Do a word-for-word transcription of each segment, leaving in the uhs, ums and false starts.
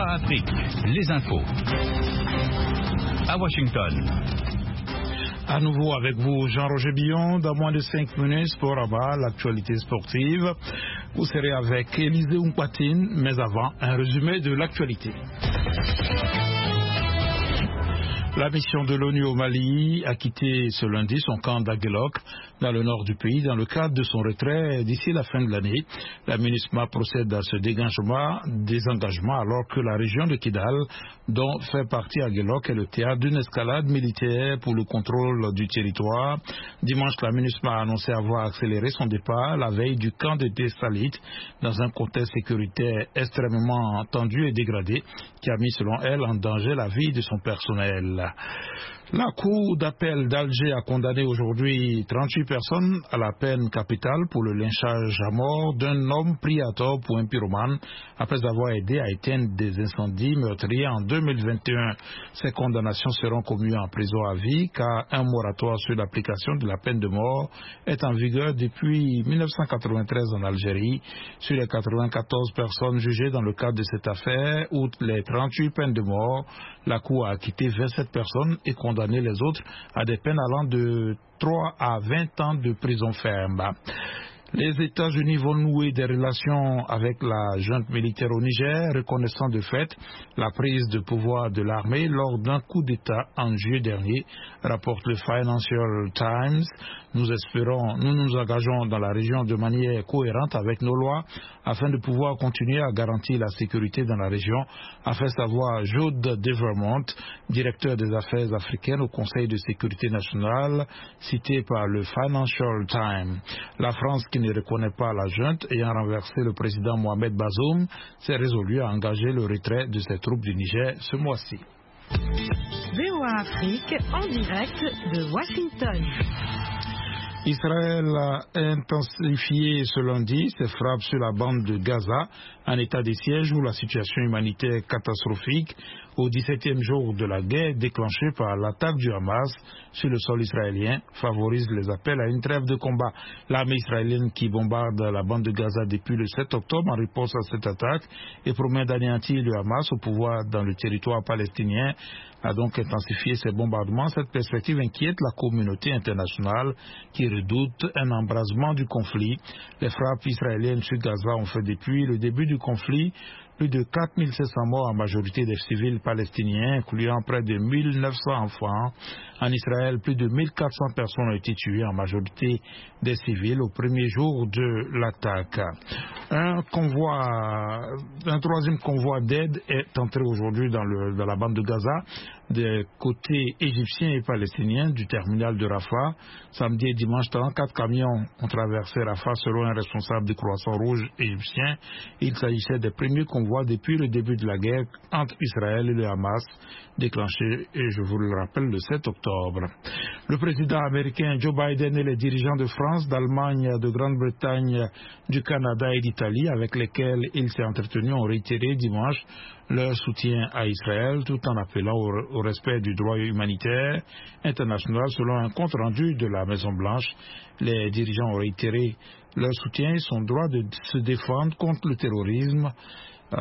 V O A Afrique, les infos. À Washington. À nouveau avec vous, Jean-Roger Billon, dans moins de cinq minutes, Sport Rabat, l'actualité sportive. Vous serez avec Élisée Oumpatine, mais avant, un résumé de l'actualité. La mission de l'ONU au Mali a quitté ce lundi son camp d'Aguelok dans le nord du pays dans le cadre de son retrait d'ici la fin de l'année. La MINUSMA procède à ce dégagement, désengagement alors que la région de Kidal, dont fait partie Aguelok, est le théâtre d'une escalade militaire pour le contrôle du territoire. Dimanche, la MINUSMA a annoncé avoir accéléré son départ la veille du camp de Tessalit dans un contexte sécuritaire extrêmement tendu et dégradé qui a mis selon elle en danger la vie de son personnel. La Cour d'appel d'Alger a condamné aujourd'hui trente-huit personnes à la peine capitale pour le lynchage à mort d'un homme pris à tort pour un pyromane après avoir aidé à éteindre des incendies meurtriers en deux mille vingt et un. Ces condamnations seront commuées en prison à vie car un moratoire sur l'application de la peine de mort est en vigueur depuis mille neuf cent quatre-vingt-treize en Algérie. Sur les quatre-vingt-quatorze personnes jugées dans le cadre de cette affaire, outre les trente-huit peines de mort, la Cour a acquitté vingt-sept personnes et condamné les autres à des peines allant de trois à vingt ans de prison ferme. Les États-Unis vont nouer des relations avec la junte militaire au Niger, reconnaissant de fait la prise de pouvoir de l'armée lors d'un coup d'État en juillet dernier, rapporte le Financial Times. Nous espérons, nous nous engageons dans la région de manière cohérente avec nos lois afin de pouvoir continuer à garantir la sécurité dans la région, a fait savoir Jude Devermont, directeur des affaires africaines au Conseil de sécurité nationale, cité par le Financial Times. La France, qui ne reconnaît pas la junte ayant renversé le président Mohamed Bazoum, s'est résolue à engager le retrait de ses troupes du Niger ce mois-ci. V O A Afrique en direct de Washington. Israël a intensifié ce lundi ses frappes sur la bande de Gaza, un état de siège où la situation humanitaire catastrophique au dix-septième jour de la guerre déclenchée par l'attaque du Hamas sur le sol israélien favorise les appels à une trêve de combat. L'armée israélienne qui bombarde la bande de Gaza depuis le sept octobre en réponse à cette attaque et promet d'anéantir le Hamas au pouvoir dans le territoire palestinien a donc intensifié ses bombardements. Cette perspective inquiète la communauté internationale qui redoute un embrasement du conflit. Les frappes israéliennes sur Gaza ont fait depuis le début du conflit plus de quatre mille sept cents morts, en majorité des civils palestiniens, incluant près de mille neuf cents enfants. En Israël, plus de mille quatre cents personnes ont été tuées, en majorité des civils, au premier jour de l'attaque. Un convoi, un troisième convoi d'aide est entré aujourd'hui dans, le, dans la bande de Gaza, des côtés égyptiens et palestiniens du terminal de Rafah. Samedi et dimanche, trente-quatre camions ont traversé Rafah selon un responsable du Croissant Rouge égyptien. Il s'agissait des premiers convois depuis le début de la guerre entre Israël et le Hamas, déclenché, et je vous le rappelle, le sept octobre. Le président américain Joe Biden et les dirigeants de France, d'Allemagne, de Grande-Bretagne, du Canada et d'Italie, avec lesquels il s'est entretenu, ont réitéré dimanche leur soutien à Israël, tout en appelant au, au respect du droit humanitaire international. Selon un compte rendu de la Maison-Blanche, les dirigeants ont réitéré leur soutien et son droit de se défendre contre le terrorisme. Euh,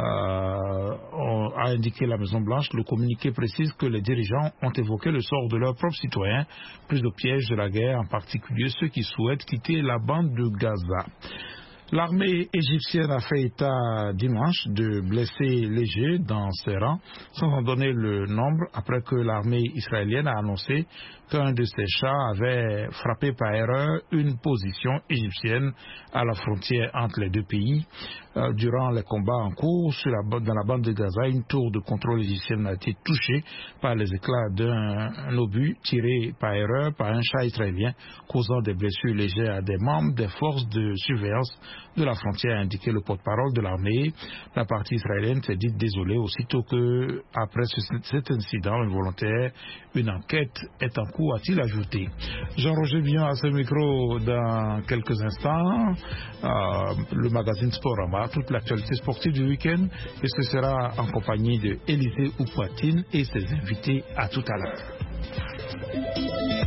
a indiqué la Maison-Blanche. Le communiqué précise que les dirigeants ont évoqué le sort de leurs propres citoyens, pris au piège de la guerre, en particulier ceux qui souhaitent quitter la bande de Gaza. L'armée égyptienne a fait état dimanche de blessés légers dans ses rangs, sans en donner le nombre, après que l'armée israélienne a annoncé qu'un de ses chars avait frappé par erreur une position égyptienne à la frontière entre les deux pays. Euh, durant les combats en cours sur la, dans la bande de Gaza, une tour de contrôle égyptienne a été touchée par les éclats d'un obus tiré par erreur par un char israélien, causant des blessures légères à des membres des forces de surveillance de la frontière, a indiqué le porte-parole de l'armée. La partie israélienne s'est dite désolée aussitôt que, après ce, cet incident involontaire, une enquête est en cours, a-t-il ajouté. Jean-Roger Billon à ce micro dans quelques instants. Euh, le magazine Sporama, toute l'actualité sportive du week-end, et ce sera en compagnie de Élisée Oumpatine et ses invités. À tout à l'heure.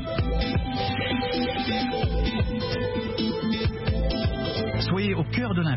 Soyez au cœur de l'info.